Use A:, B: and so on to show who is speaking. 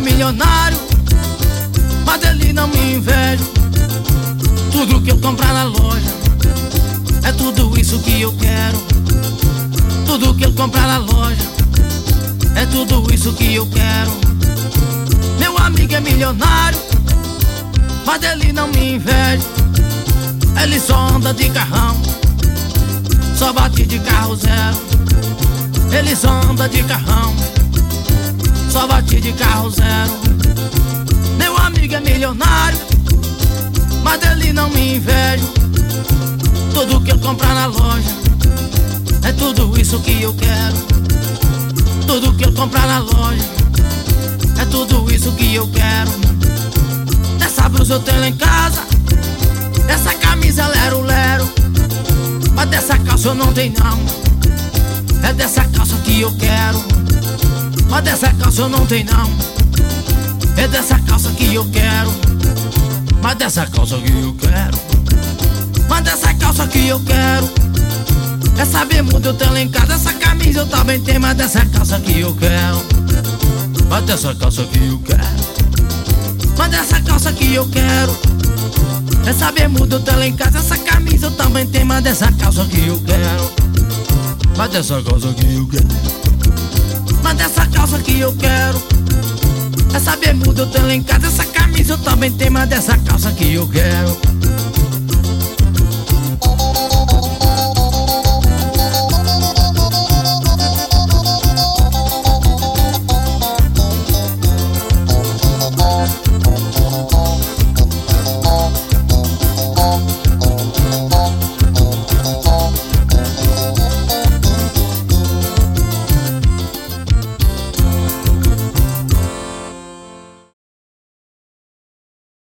A: milionário, mas ele não me inveja. Tudo que eu comprar na loja é tudo isso que eu quero. Tudo que eu comprar na loja é tudo isso que eu quero. Meu amigo é milionário, mas ele não me inveja. Ele só anda de carrão, só bate de carro zero. Ele só anda de carrão, só bate de carro zero. Meu amigo é milionário, mas ele não me inveja. Tudo que eu comprar na loja é tudo isso que eu quero. Tudo que eu comprar na loja é tudo isso que eu quero. Essa blusa eu tenho lá em casa, essa camisa lero-lero, mas dessa calça eu não tenho não. É dessa calça que eu quero, mas dessa calça eu não tenho não. É dessa calça que eu quero, mas dessa calça que eu quero, mas dessa calça que eu quero. Essa bermuda eu tenho lá em casa, essa camisa eu também tenho, mas dessa calça que eu quero, mas dessa calça que eu quero, mas dessa calça que eu quero. Essa bermuda eu tenho lá em casa, essa camisa eu também tenho, mas dessa calça que eu quero, mas dessa calça que eu quero, mas dessa calça que eu quero. Essa bermuda eu tenho lá em casa, essa camisa eu também tenho, mas dessa calça que eu quero,